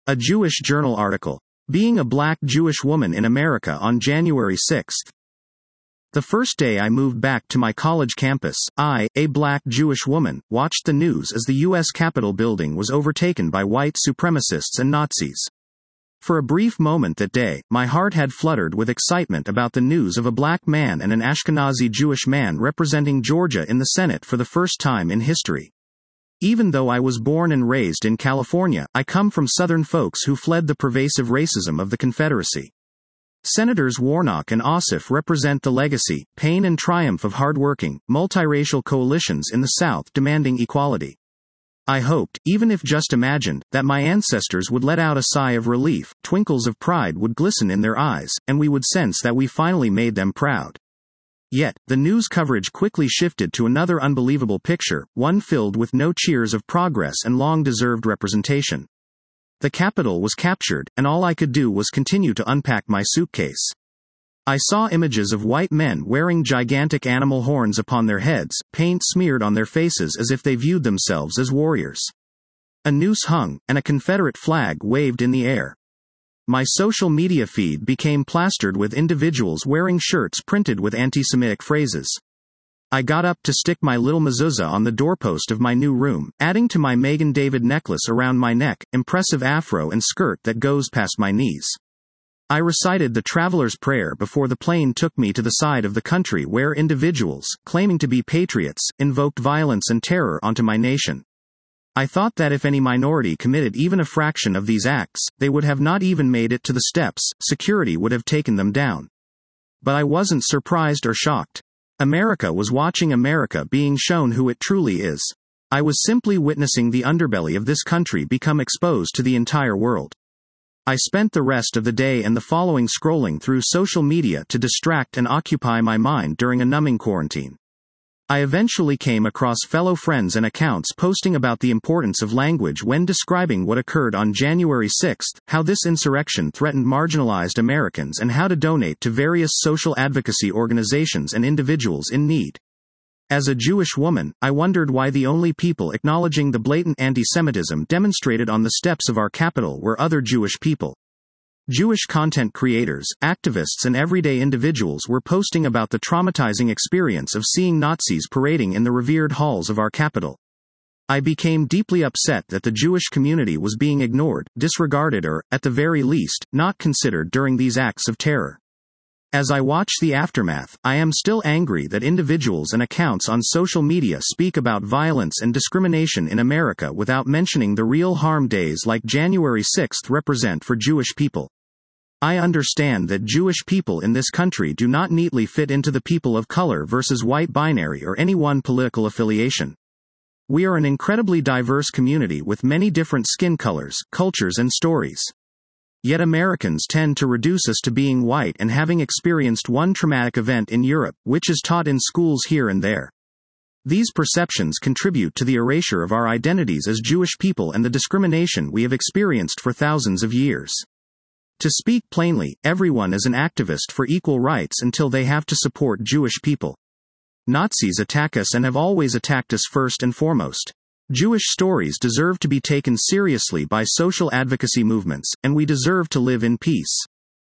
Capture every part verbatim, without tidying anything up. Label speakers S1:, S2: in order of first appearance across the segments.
S1: A Jewish Journal article. Being a Black Jewish Woman in America on January sixth. The first day I moved back to my college campus, I, a Black Jewish woman, watched the news as the U S Capitol building was overtaken by white supremacists and Nazis. For a brief moment that day, my heart had fluttered with excitement about the news of a black man and an Ashkenazi Jewish man representing Georgia in the Senate for the first time in history. Even though I was born and raised in California, I come from Southern folks who fled the pervasive racism of the Confederacy. Senators Warnock and Ossoff represent the legacy, pain and triumph of hardworking, multiracial coalitions in the South demanding equality. I hoped, even if just imagined, that my ancestors would let out a sigh of relief, twinkles of pride would glisten in their eyes, and we would sense that we finally made them proud. Yet, the news coverage quickly shifted to another unbelievable picture, one filled with no cheers of progress and long-deserved representation. The Capitol was captured, and all I could do was continue to unpack my suitcase. I saw images of white men wearing gigantic animal horns upon their heads, paint smeared on their faces as if they viewed themselves as warriors. A noose hung, and a Confederate flag waved in the air. My social media feed became plastered with individuals wearing shirts printed with anti-Semitic phrases. I got up to stick my little mezuzah on the doorpost of my new room, adding to my Megan David necklace around my neck, impressive afro and skirt that goes past my knees. I recited the Traveler's Prayer before the plane took me to the side of the country where individuals, claiming to be patriots, invoked violence and terror onto my nation. I thought that if any minority committed even a fraction of these acts, they would have not even made it to the steps, security would have taken them down. But I wasn't surprised or shocked. America was watching America being shown who it truly is. I was simply witnessing the underbelly of this country become exposed to the entire world. I spent the rest of the day and the following scrolling through social media to distract and occupy my mind during a numbing quarantine. I eventually came across fellow friends and accounts posting about the importance of language when describing what occurred on January sixth, how this insurrection threatened marginalized Americans and how to donate to various social advocacy organizations and individuals in need. As a Jewish woman, I wondered why the only people acknowledging the blatant anti-Semitism demonstrated on the steps of our Capitol were other Jewish people. Jewish content creators, activists and everyday individuals were posting about the traumatizing experience of seeing Nazis parading in the revered halls of our Capitol. I became deeply upset that the Jewish community was being ignored, disregarded or, at the very least, not considered during these acts of terror. As I watch the aftermath, I am still angry that individuals and accounts on social media speak about violence and discrimination in America without mentioning the real harm days like January sixth represent for Jewish people. I understand that Jewish people in this country do not neatly fit into the people of color versus white binary or any one political affiliation. We are an incredibly diverse community with many different skin colors, cultures and stories. Yet Americans tend to reduce us to being white and having experienced one traumatic event in Europe, which is taught in schools here and there. These perceptions contribute to the erasure of our identities as Jewish people and the discrimination we have experienced for thousands of years. To speak plainly, everyone is an activist for equal rights until they have to support Jewish people. Nazis attack us and have always attacked us first and foremost. Jewish stories deserve to be taken seriously by social advocacy movements, and we deserve to live in peace.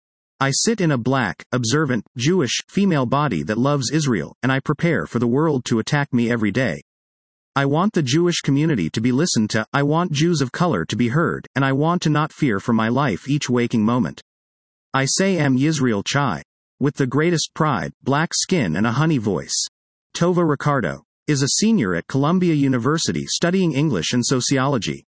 S1: I sit in a black, observant, Jewish, female body that loves Israel, and I prepare for the world to attack me every day. I want the Jewish community to be listened to, I want Jews of color to be heard, and I want to not fear for my life each waking moment. I say Am Yisrael Chai. With the greatest pride, black skin and a honey voice. Tova Ricardo is a senior at Columbia University studying English and sociology.